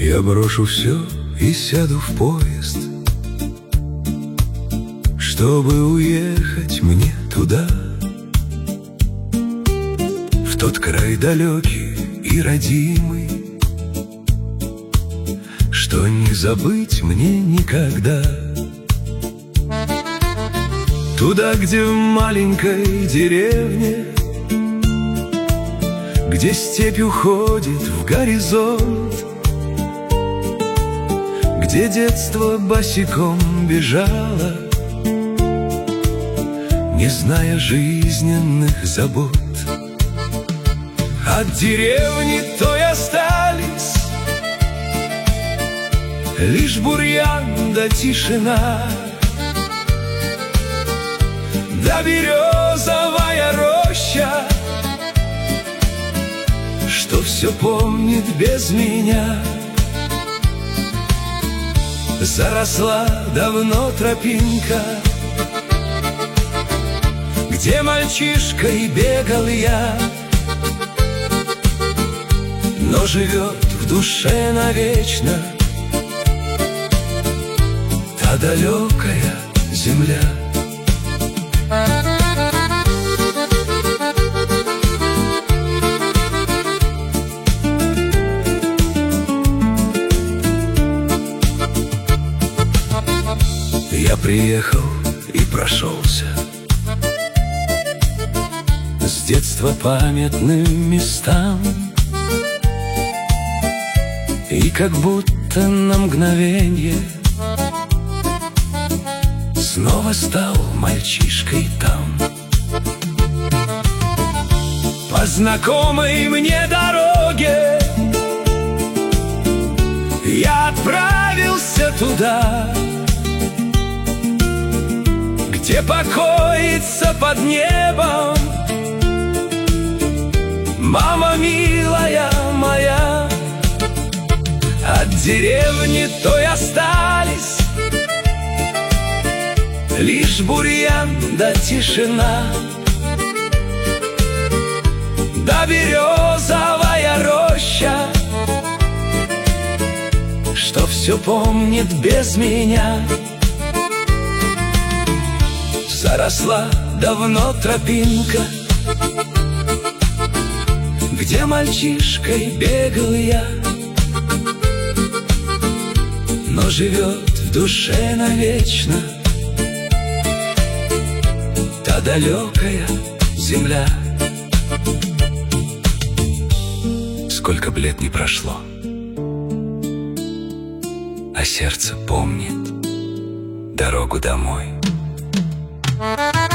Я брошу все и сяду в поезд, чтобы уехать мне туда, в тот край далекий и родимый, что не забыть мне никогда. Туда, где в маленькой деревне, где степь уходит в горизонт, где детство босиком бежало, не зная жизненных забот. От деревни той остались лишь бурьян да тишина, да березовая роща, что все помнит без меня. Заросла давно тропинка, где мальчишкой бегал я, но живет в душе навечно та далекая земля. Я приехал и прошелся с детства памятным местам, и как будто на мгновенье снова стал мальчишкой там. По знакомой мне дороге я отправился туда, где покоится под небом мама милая моя. От деревни той остались лишь бурьян да тишина, да березовая роща, что все помнит без меня. Заросла давно тропинка, где мальчишкой бегал я, но живет в душе навечно та далекая земля. Сколько б лет не прошло, а сердце помнит дорогу домой.